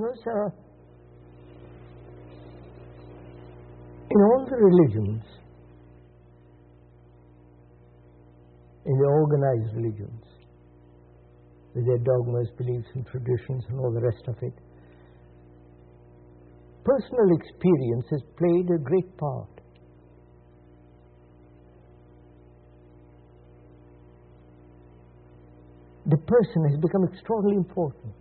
because in all the religions, in the organized religions, with their dogmas, beliefs and traditions and all the rest of it, personal experience has played a great part. The person has become extraordinarily important.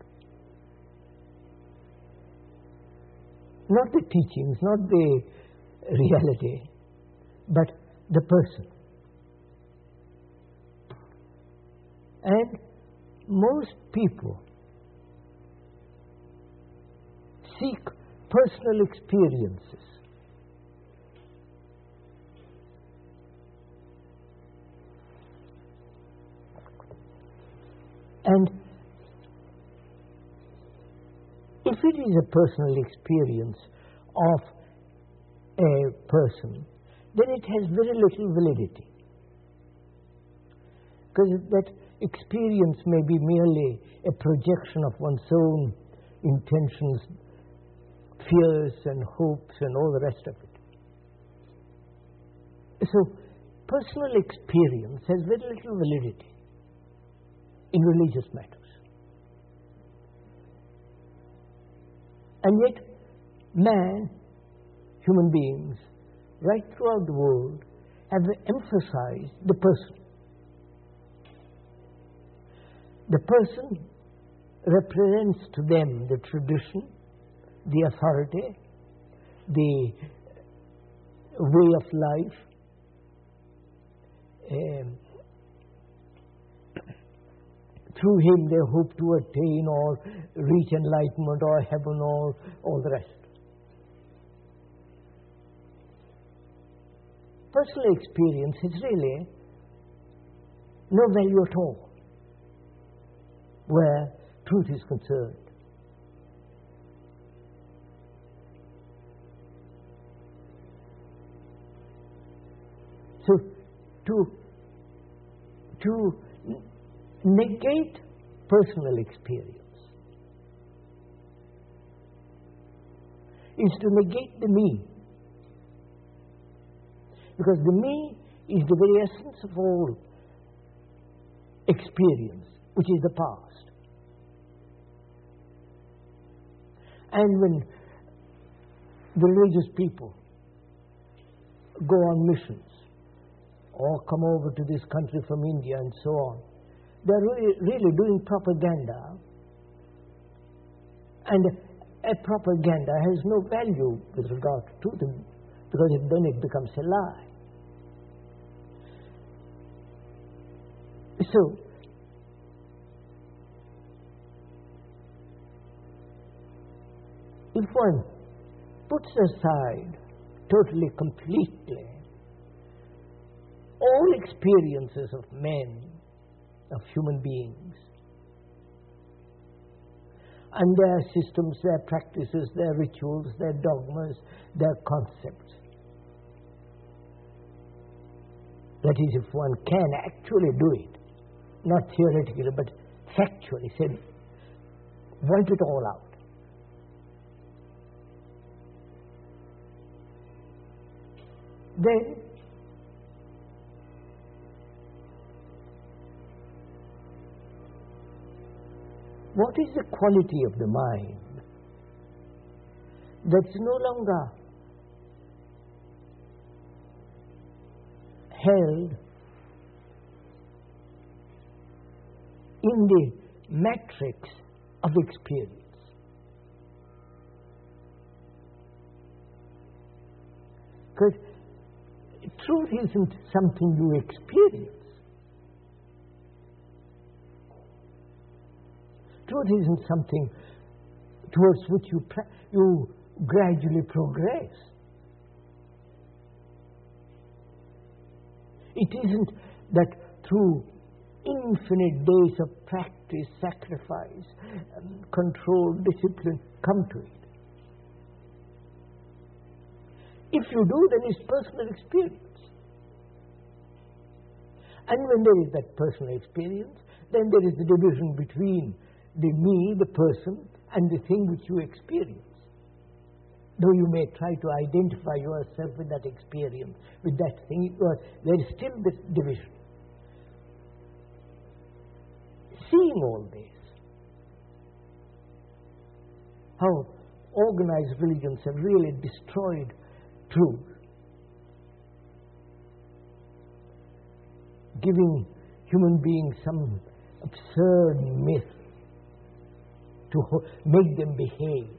Not the teachings, not the reality, but the person. And most people seek personal experiences. And if it is a personal experience of a person, then it has very little validity. Because that experience may be merely a projection of one's own intentions, fears and hopes and all the rest of it. So, personal experience has very little validity in religious matters. And yet, man, human beings, right throughout the world, have emphasized the person. The person represents to them the tradition, the authority, the way of life, through him they hope to attain or reach enlightenment or heaven or all the rest. Personal experience is really no value at all where truth is concerned. So to negate personal experience is to negate the me. Because the me is the very essence of all experience, which is the past. And when the religious people go on missions or come over to this country from India and so on, they're really doing propaganda, and a propaganda has no value with regard to them, because then it becomes a lie. So, if one puts aside totally, completely all experiences of men, of human beings, and their systems, their practices, their rituals, their dogmas, their concepts. That is, if one can actually do it, not theoretically, but factually, say, wipe it all out. Then what is the quality of the mind that's no longer held in the matrix of experience? Because truth isn't something you experience. Truth isn't something towards which you gradually progress. It isn't that through infinite days of practice, sacrifice, control, discipline, come to it. If you do, then it's personal experience. And when there is that personal experience, then there is the division between the me, the person, and the thing which you experience. Though you may try to identify yourself with that experience, with that thing, there is still this division. Seeing all this, how organized religions have really destroyed truth, giving human beings some absurd myth to make them behave.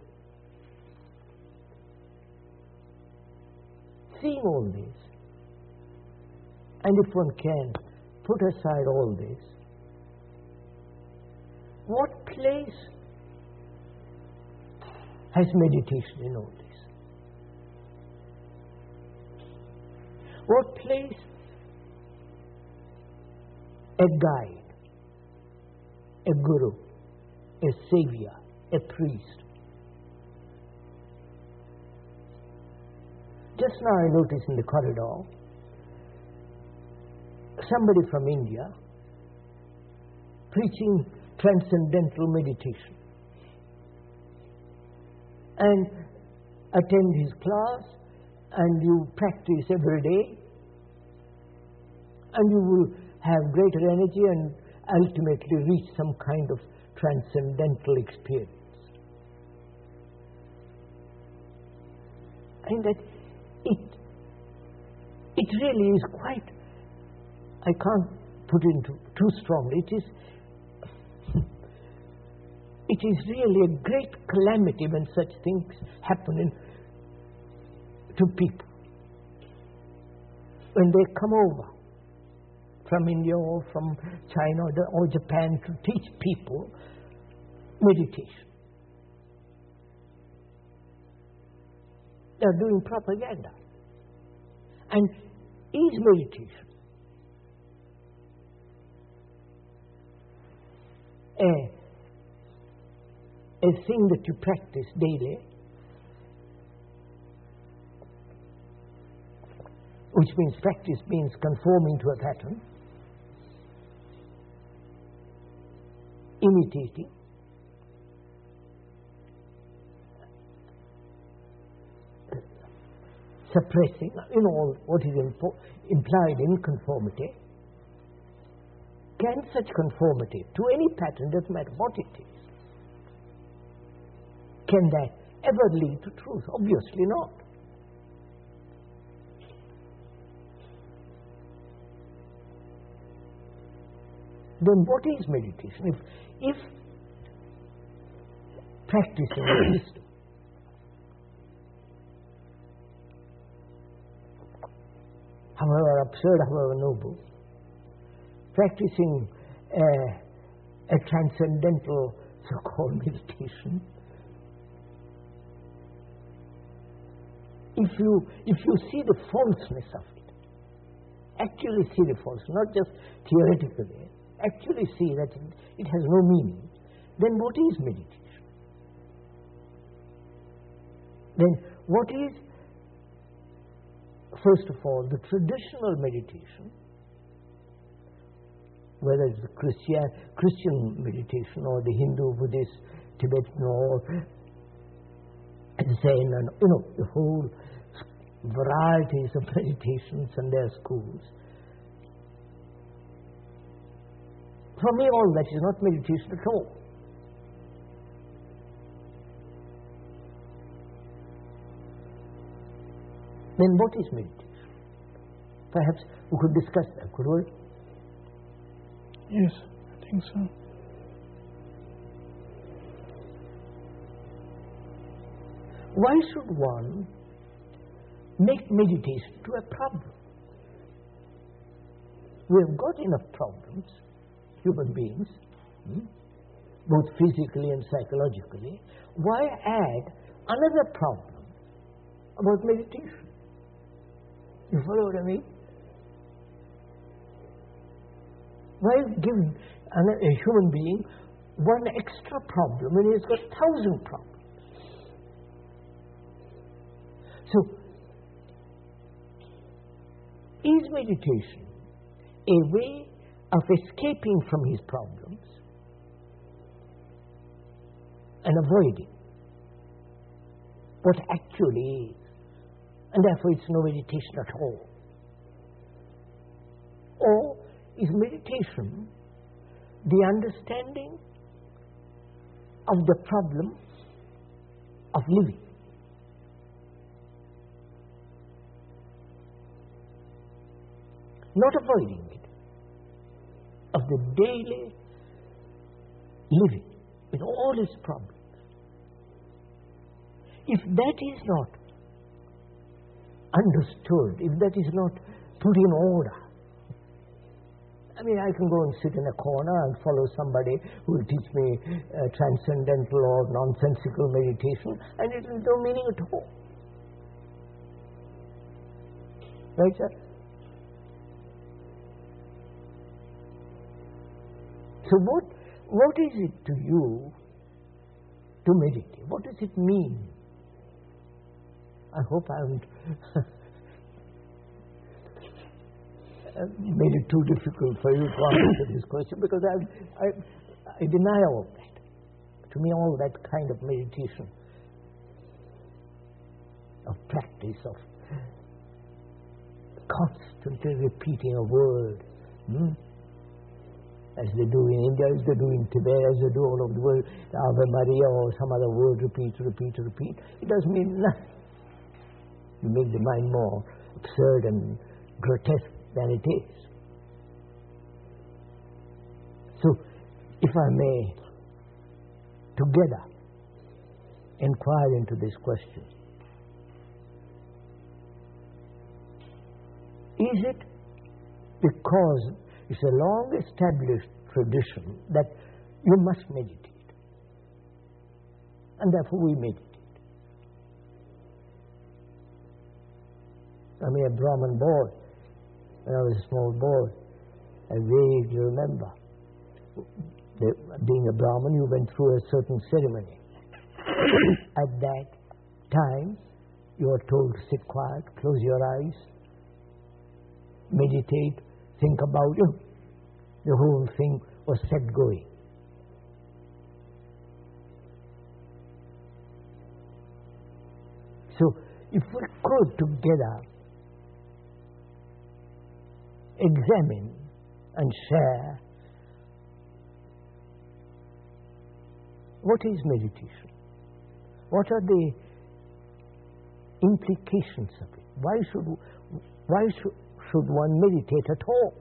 Seeing all this, and if one can put aside all this, what place has meditation in all this? What place a guide, a guru, a savior, a priest? Just now I noticed in the corridor somebody from India preaching transcendental meditation. And attend his class, and you practice every day, and you will have greater energy and ultimately reach some kind of transcendental experience. And that it really is quite, I can't put it into too strongly, it is really a great calamity when such things happen to people. When they come over from India or from China or Japan to teach people meditation. They are doing propaganda. And is meditation a thing that you practice daily, which means practice means conforming to a pattern, imitating, suppressing, all what is implied in conformity. Can such conformity to any pattern, doesn't matter what it is, can that ever lead to truth? Obviously not. Then what is meditation? If practicing a system however absurd, however noble, practicing a transcendental so-called meditation, if you see the falseness of it, actually see the falseness, not just theoretically, actually see that it has no meaning, then what is meditation? Then what is, first of all, the traditional meditation, whether it's the Christian meditation or the Hindu, Buddhist, Tibetan, or Zen, and the whole varieties of meditations and their schools. For me, all that is not meditation at all. Then what is meditation? Perhaps we could discuss that, could we? Yes, I think so. Why should one make meditation to a problem? We have got enough problems, human beings, both physically and psychologically. Why add another problem about meditation? You follow what I mean? Why give a human being one extra problem when he's got 1,000 problems? So, is meditation a way of escaping from his problems? and avoiding what actually is. And therefore it's no meditation at all. Or is meditation the understanding of the problem of living? Not avoiding it, of the daily living with all its problems. If that is not understood, if that is not put in order, I mean, I can go and sit in a corner and follow somebody who will teach me transcendental or nonsensical meditation, and it has no meaning at all. Right, sir? So what is it to you to meditate? What does it mean? I hope I haven't made it too difficult for you to answer this question, because I deny all that. To me, all that kind of meditation, of practice, of constantly repeating a word, as they do in India, as they do in Tibet, as they do all over the world, Ave Maria or some other word, repeat, it doesn't mean nothing. You make the mind more absurd and grotesque than it is. So, if I may, together, inquire into this question. Is it because it's a long-established tradition that you must meditate, and therefore we meditate? I mean, a Brahmin boy, when I was a small boy, I vaguely remember. Being a Brahmin, you went through a certain ceremony. At that time, you were told to sit quiet, close your eyes, meditate, think about it. The whole thing was set going. So, if we could together examine and share what is meditation, what are the implications of it, why should one meditate at all?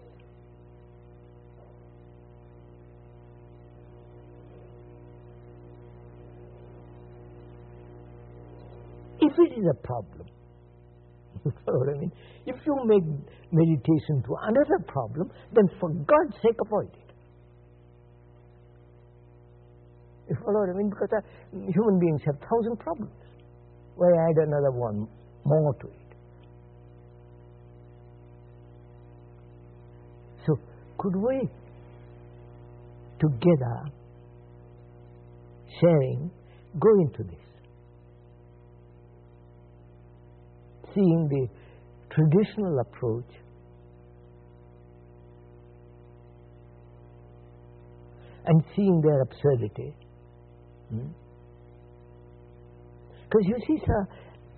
If it is a problem, you follow what I mean? If you make meditation to another problem, then for God's sake avoid it. You follow what I mean? Because human beings have 1,000 problems. Why add another one more to it? So, could we together, sharing, go into this? Seeing the traditional approach and seeing their absurdity. Because you see, sir,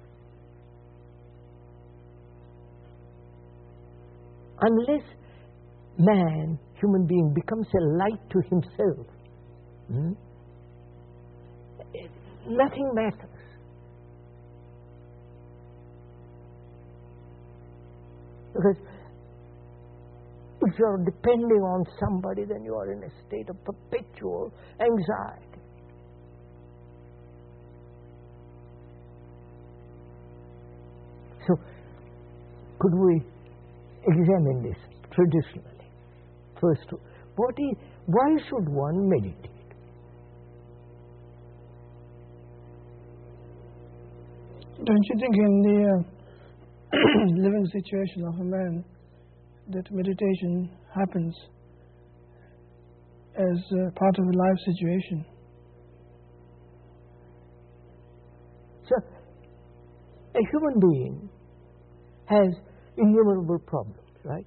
unless man, human being, becomes a light to himself, nothing matters. Because if you are depending on somebody, then you are in a state of perpetual anxiety. So, could we examine this traditionally? First, why should one meditate? Don't you think in the living situation of a man that meditation happens as part of a life situation? So, a human being has innumerable problems, right?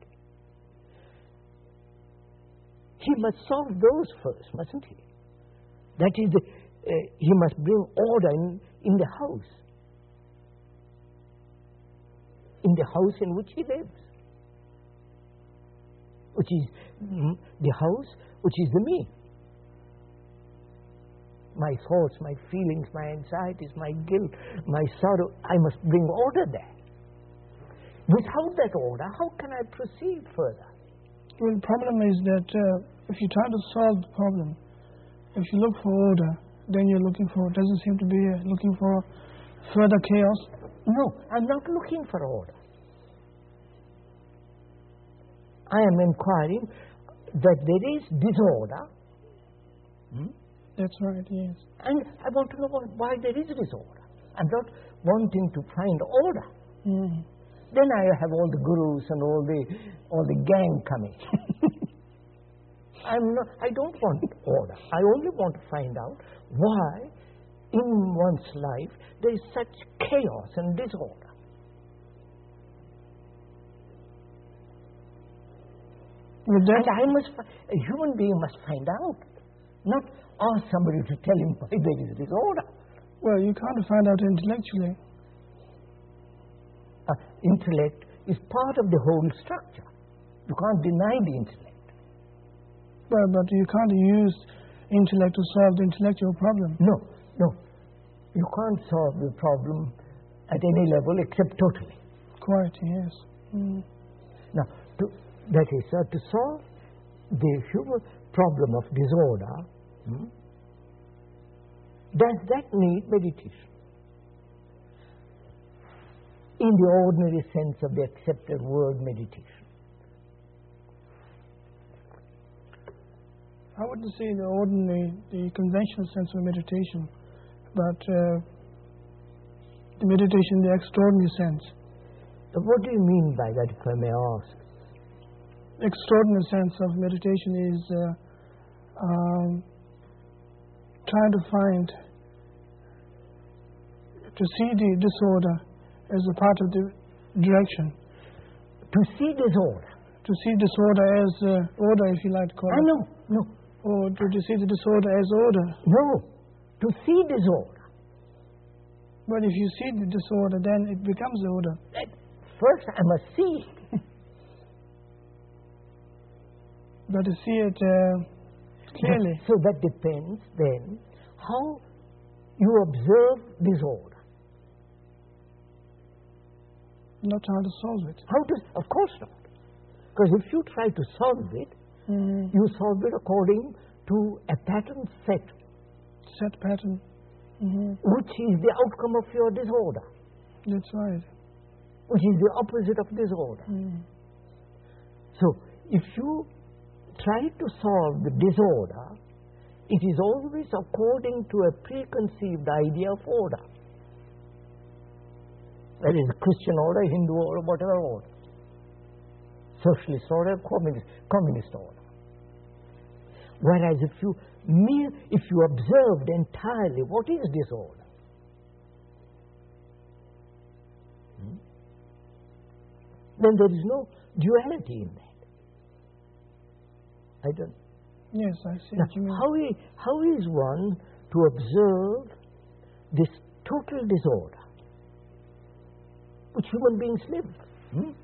He must solve those first, mustn't he? That is he must bring order in the house. In the house in which he lives. Which is the house, which is the me. My thoughts, my feelings, my anxieties, my guilt, my sorrow, I must bring order there. Without that order, how can I proceed further? Well, the problem is that if you try to solve the problem, if you look for order, then you're doesn't seem to be looking for further chaos. No, I'm not looking for order. I am inquiring that there is disorder. That's right, yes. And I want to know why there is disorder. I'm not wanting to find order. Then I have all the gurus and all the gang coming. I don't want order. I only want to find out why in one's life there is such chaos and disorder. And a human being must find out, not ask somebody to tell him why there is disorder. Well, you can't find out intellectually. Intellect is part of the whole structure. You can't deny the intellect. Well, but you can't use intellect to solve the intellectual problem. No. You can't solve the problem at any level except totally. Quite, yes. Now, that is, to solve the human problem of disorder, does that need meditation? In the ordinary sense of the accepted word meditation. I wouldn't say the conventional sense of meditation, but the meditation in the extraordinary sense. What do you mean by that, if I may ask? Extraordinary sense of meditation is trying to see the disorder as a part of the direction. To see disorder? To see disorder as order, if you like to call it. No. Or to see the disorder as order. No. To see disorder. But if you see the disorder, then it becomes order. First, I must see it. But to see it clearly. So that depends then how you observe disorder. Not how to solve it. Of course not. Because if you try to solve it, you solve it according to a pattern set. Set pattern. Which is the outcome of your disorder. That's right. Which is the opposite of disorder. So, if you try to solve the disorder, it is always according to a preconceived idea of order. That is Christian order, Hindu order, whatever order. Socialist order, communist order. Whereas if you observed entirely what is disorder, then there is no duality in that. I don't. Yes, I see what you mean. How is one to observe this total disorder which human beings live?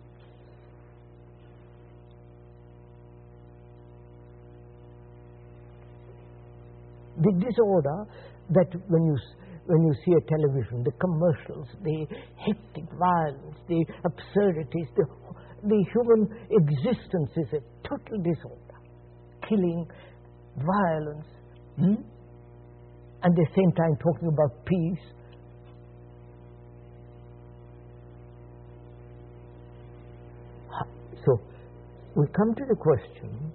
The disorder that when you see a television, the commercials, the hectic violence, the absurdities, the human existence is a total disorder. Killing, violence, and at the same time talking about peace. So, we come to the question,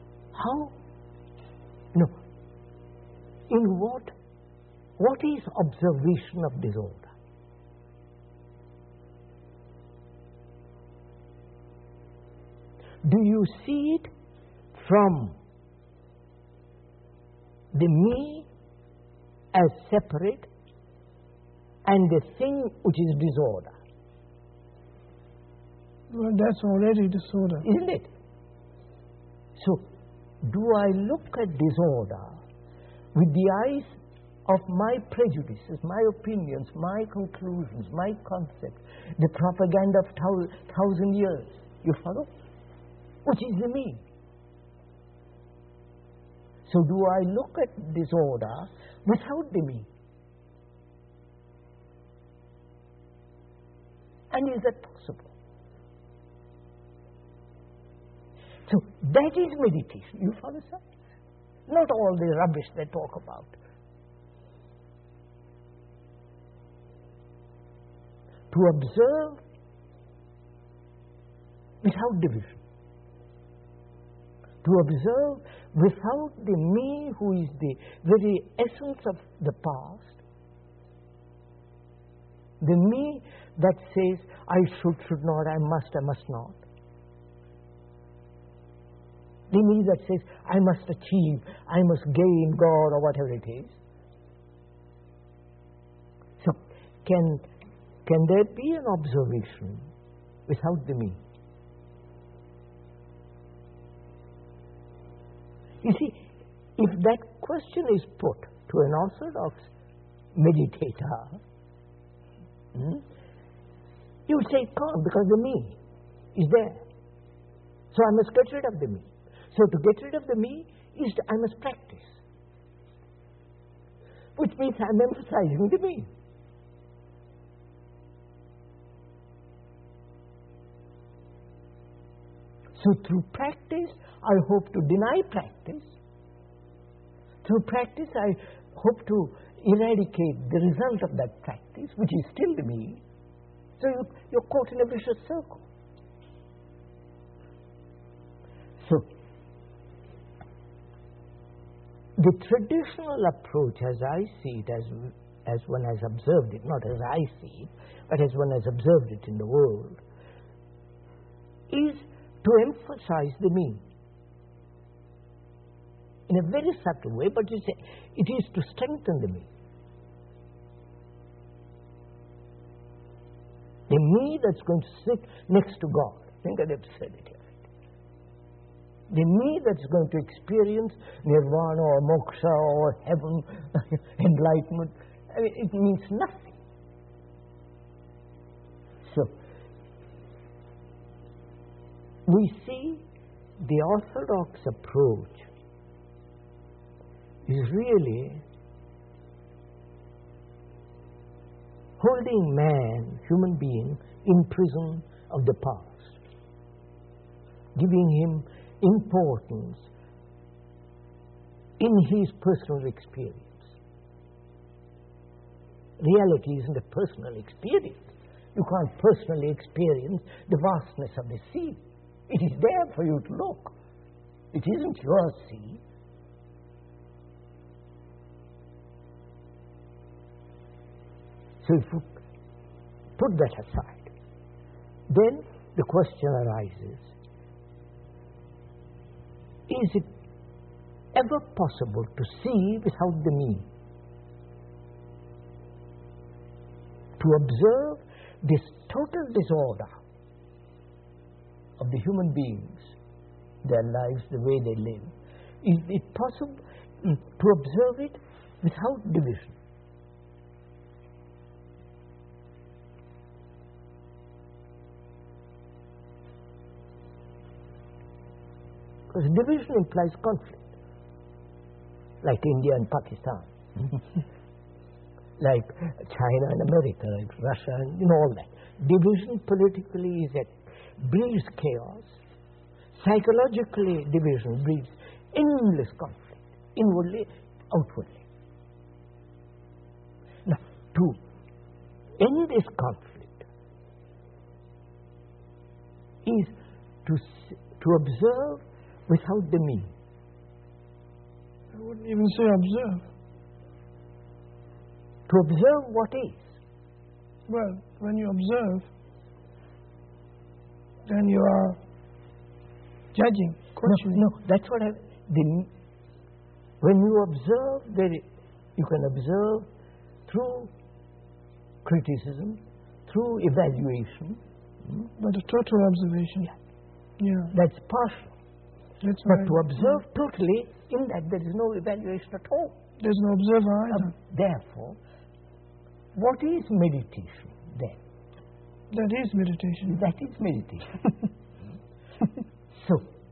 what is observation of disorder? Do you see it from the me as separate and the thing which is disorder? Well, that's already disorder. Isn't it? So, do I look at disorder with the eyes of my prejudices, my opinions, my conclusions, my concepts, the propaganda of 1,000 years. You follow? Which is the me. So do I look at disorder without the me? And is that possible? So that is meditation. You follow, sir? Not all the rubbish they talk about. To observe without division. To observe without the me who is the very essence of the past. The me that says, I should not, I must not. The me that says, I must achieve, I must gain God or whatever it is. So, can there be an observation without the me? You see, if that question is put to an orthodox meditator, you would say, can't, because the me is there. So I must get rid of the me. So to get rid of the me is I must practice. Which means I'm emphasizing the me. So through practice, I hope to deny practice. Through practice, I hope to eradicate the result of that practice, which is still the me. So you're caught in a vicious circle. So, the traditional approach, as I see it, as one has observed it, not as I see it, but as one has observed it in the world, is to emphasize the me. In a very subtle way, but it is to strengthen the me. The me that's going to sit next to God. Think of the absurdity of it. The me that's going to experience nirvana or moksha or heaven, enlightenment. I mean, it means nothing. So, we see the orthodox approach is really holding man, human being, in prison of the past, giving him importance in his personal experience. Reality isn't a personal experience. You can't personally experience the vastness of the sea. It is there for you to look. It isn't your sea. So if you put that aside, then the question arises, is it ever possible to see without the me? To observe this total disorder of the human beings, their lives, the way they live. Is it possible to observe it without division? Because division implies conflict, like India and Pakistan, like China and America, like Russia and all that. Division politically breeds chaos. Psychologically, division breeds endless conflict, inwardly, outwardly. Now, to end this conflict is to observe without the me. I wouldn't even say observe. To observe what is. Well, when you observe, then you are judging, questioning. No, that's what when you observe, you can observe through criticism, through evaluation. But a total observation. Yeah. That's partial. That's But right. to observe totally, in that there is no evaluation at all. There's no observer either. Therefore, what is meditation then? That is meditation. That is meditation. So,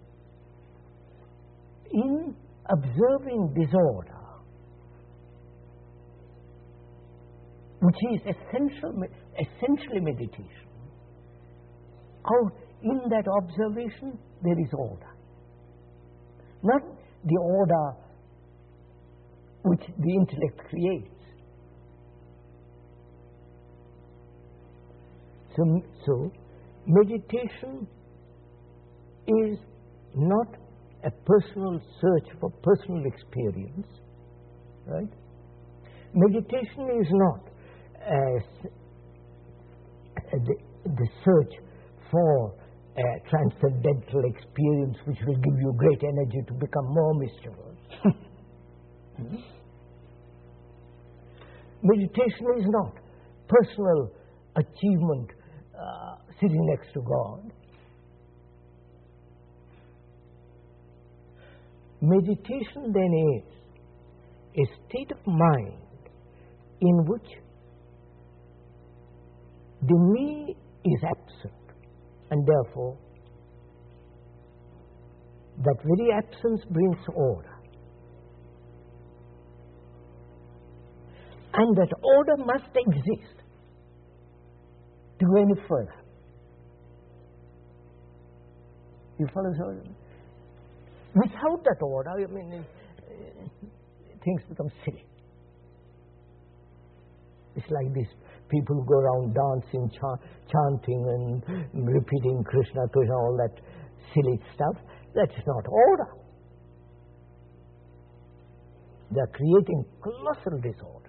in observing disorder, which is essentially meditation, out in that observation there is order. Not the order which the intellect creates. So meditation is not a personal search for personal experience, right? Meditation is not the search for a transcendental experience which will give you great energy to become more mischievous. Meditation is not personal achievement sitting next to God. Meditation then is a state of mind in which the me is absent, and therefore that very absence brings order. And that order must exist to go any further. You follow? Without that order, I mean, things become silly. It's like this. People who go around dancing, chanting and repeating Krishna, all that silly stuff. That is not order. They are creating colossal disorder.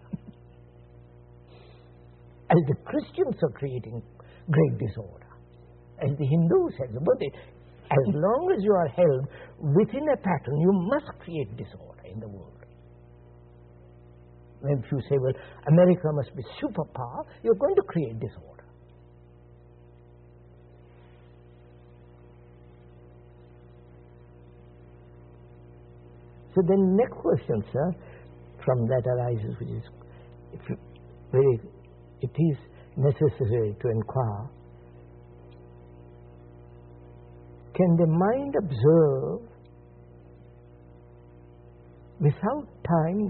As the Christians are creating great disorder. As the Hindus have. But as long as you are held within a pattern, you must create disorder in the world. When you say, well, America must be superpower, you're going to create disorder. So then next question, sir, from that arises, which is it is necessary to inquire, can the mind observe without time,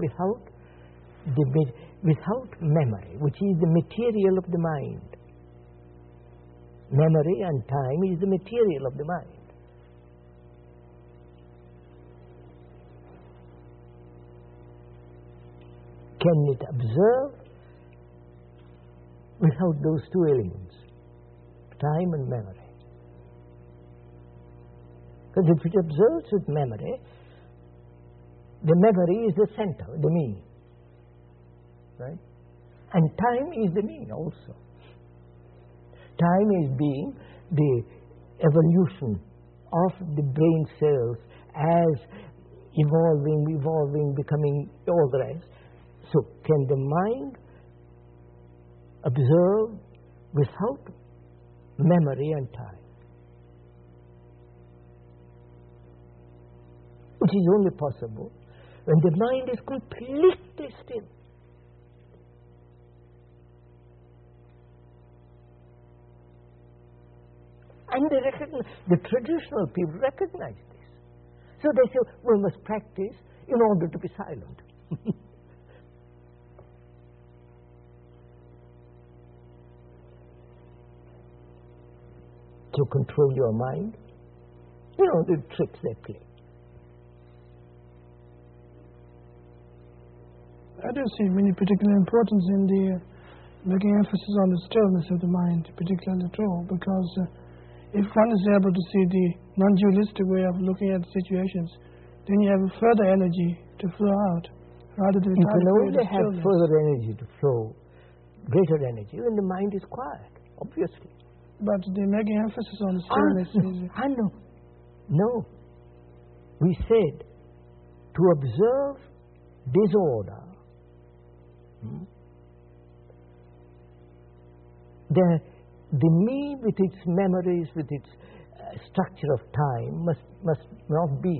without memory, which is the material of the mind? Memory and time is the material of the mind. Can it observe without those two elements, time and memory? Because if it observes with memory, the memory is the center, the me. Right? And time is the me also. Time is being the evolution of the brain cells as evolving, becoming all the rest. So can the mind observe without memory and time? Which is only possible when the mind is completely still. And the traditional people recognize this. So they say, we must practice in order to be silent. To control your mind. You know, the tricks they play. I don't see many particular importance in the making emphasis on the stillness of the mind, particularly at all, because if one is able to see the non-dualistic way of looking at situations, then you have further energy to flow out, rather than you can only have further energy to flow, greater energy, when the mind is quiet, obviously. But they're making emphasis on the stillness. I know. No. We said to observe disorder, the me with its memories, with its structure of time must not be.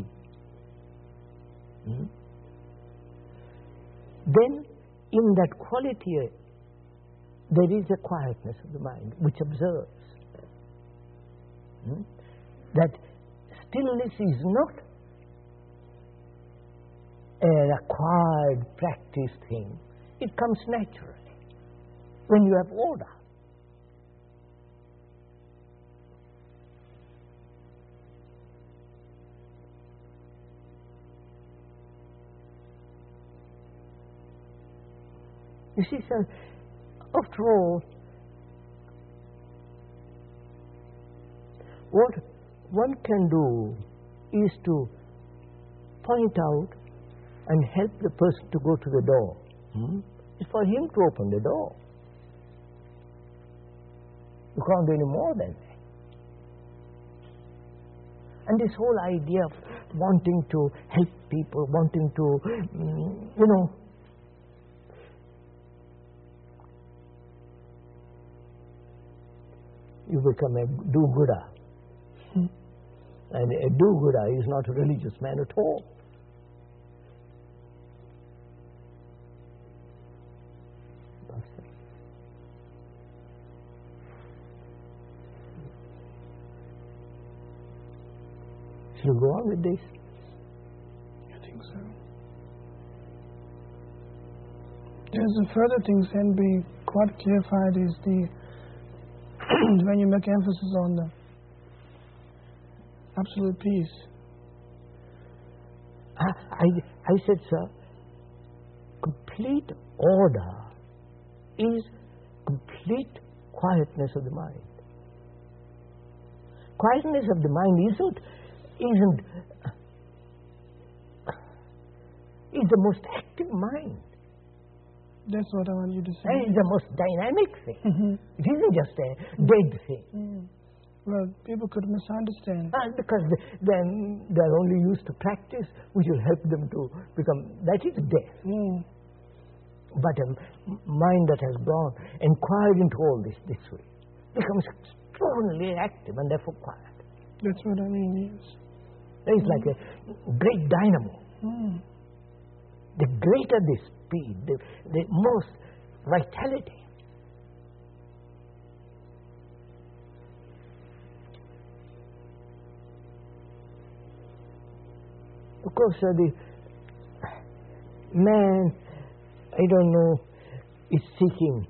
Then, in that quality, there is a quietness of the mind which observes. That stillness is not an acquired, practiced thing. It comes naturally when you have order. You see, sir, after all, what one can do is to point out and help the person to go to the door. It's for him to open the door. You can't do any more than that. And this whole idea of wanting to help people, wanting to, you become a do-gooder. And a do-gooder is not a religious man at all. Shall we go on with this? I think so. There's a further thing can be quite clarified is the when you make emphasis on the absolute peace. I said, sir, complete order is complete quietness of the mind. Quietness of the mind is the most active mind. That's what I want you to say. It's the most dynamic thing. It isn't just a dead thing. Well, people could misunderstand. Because they're only used to practice, which will help them to become, that is death. But a mind that has gone, inquired into all this way, becomes extraordinarily active and therefore quiet. That's what I mean, yes. It's like a great dynamo. The greater the speed, the most vitality. Of course, the man, I don't know, is seeking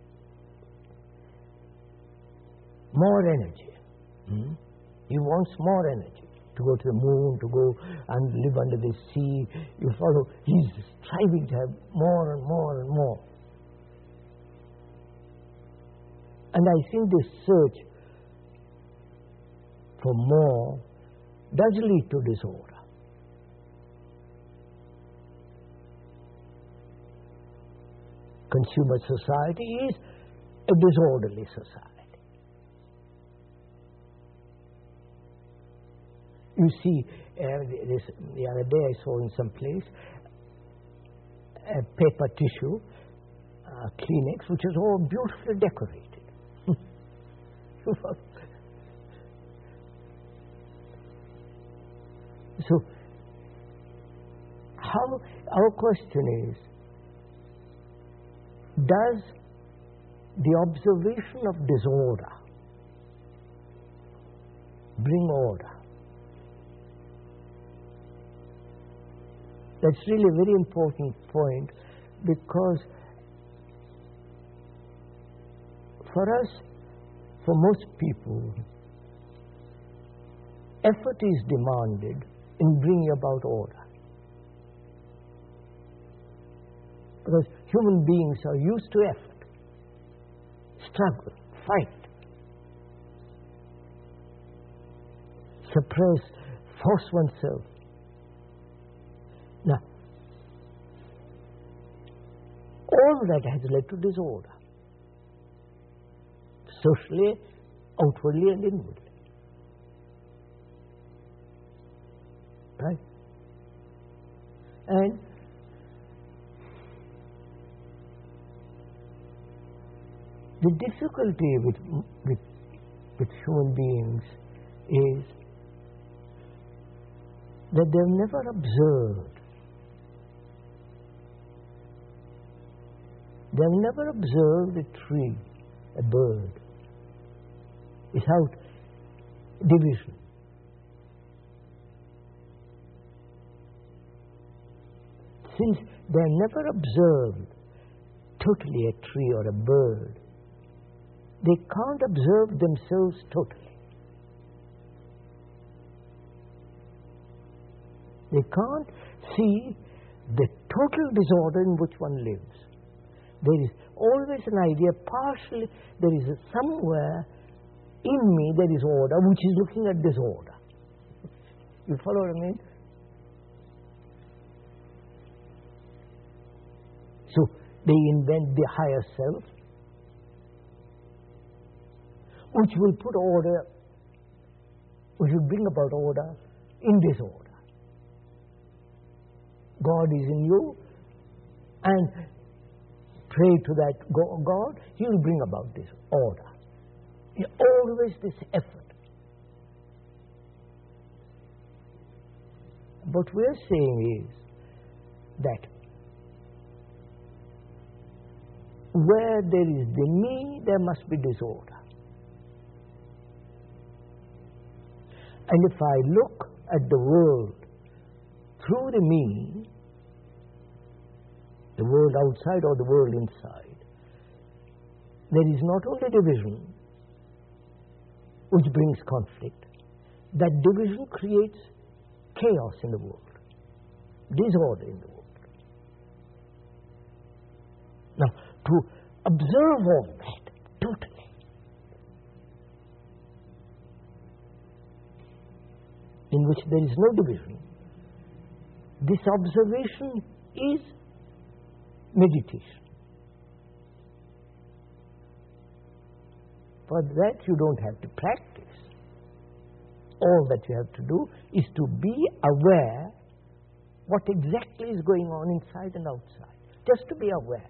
more energy. He wants more energy. To go to the moon, to go and live under the sea. You follow, he's striving to have more and more and more. And I think this search for more does lead to disorder. Consumer society is a disorderly society. You see, the other day I saw in some place a paper tissue, Kleenex, which is all beautifully decorated. So, our question is, does the observation of disorder bring order? That's really a very important point, because for us, for most people, effort is demanded in bringing about order. Because human beings are used to effort, struggle, fight, suppress, force oneself. Now, all that has led to disorder, socially, outwardly, and inwardly. Right? And the difficulty with human beings is that they've never observed. They've never observed a tree, a bird, without division. Since they've never observed totally a tree or a bird, they can't observe themselves totally. They can't see the total disorder in which one lives. There is always an idea, partially, there is somewhere in me there is order which is looking at disorder. You follow what I mean? So they invent the higher self, which will put order, which will bring about order in disorder. God is in you, and pray to that God, He will bring about this order. Always this effort. What we are saying is that where there is the me, there must be disorder. And if I look at the world through the me, the world outside or the world inside, there is not only division which brings conflict, that division creates chaos in the world, disorder in the world. Now, to observe all that totally, in which there is no division, this observation is meditation. For that you don't have to practice. All that you have to do is to be aware what exactly is going on inside and outside. Just to be aware.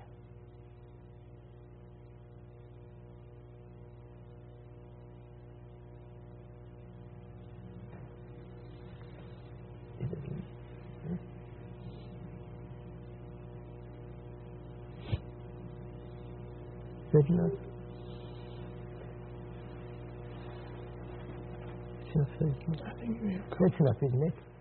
Good enough? I think we have That's enough, isn't it?